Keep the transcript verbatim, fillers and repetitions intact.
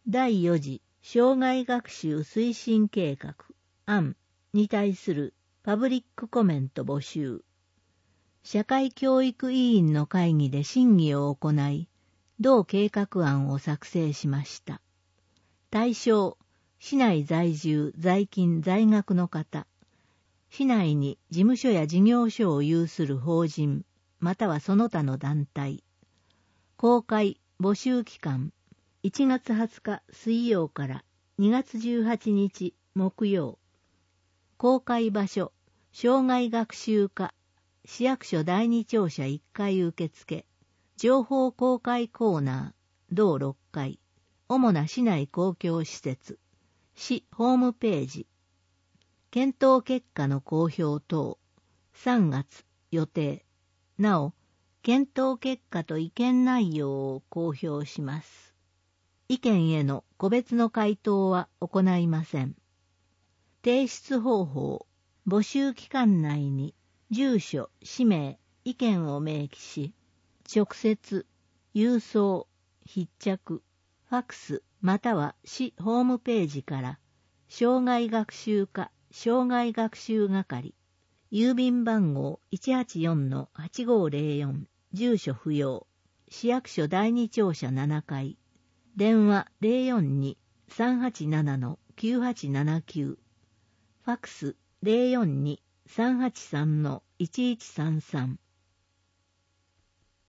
だいよ次生涯学習推進計画案に対するパブリックコメント募集。社会教育委員の会議で審議を行い、同計画案を作成しました。対象、市内在住、在勤、在学の方、市内に事務所や事業所を有する法人、またはその他の団体。公開、募集期間、いちがつはつか水曜からにがつじゅうはちにち木曜。公開場所、生涯学習課、市役所だいに庁舎いっかい受付、情報公開コーナー、同ろっかい、主な市内公共施設、市ホームページ、検討結果の公表等、さんがつ予定。なお、検討結果と意見内容を公表します。意見への個別の回答は行いません。提出方法、募集期間内に住所、氏名、意見を明記し、直接、郵送、筆着、ファクスまたは市ホームページから生涯学習課生涯学習係、郵便番号 いちはちよんのはちごーぜろよん、住所不要、市役所だいに庁舎ななかい、電話 ゼロよんに さんはちななのきゅうはちななきゅう、ファクス ゼロよんに さんはちさんのいちいちさんさん、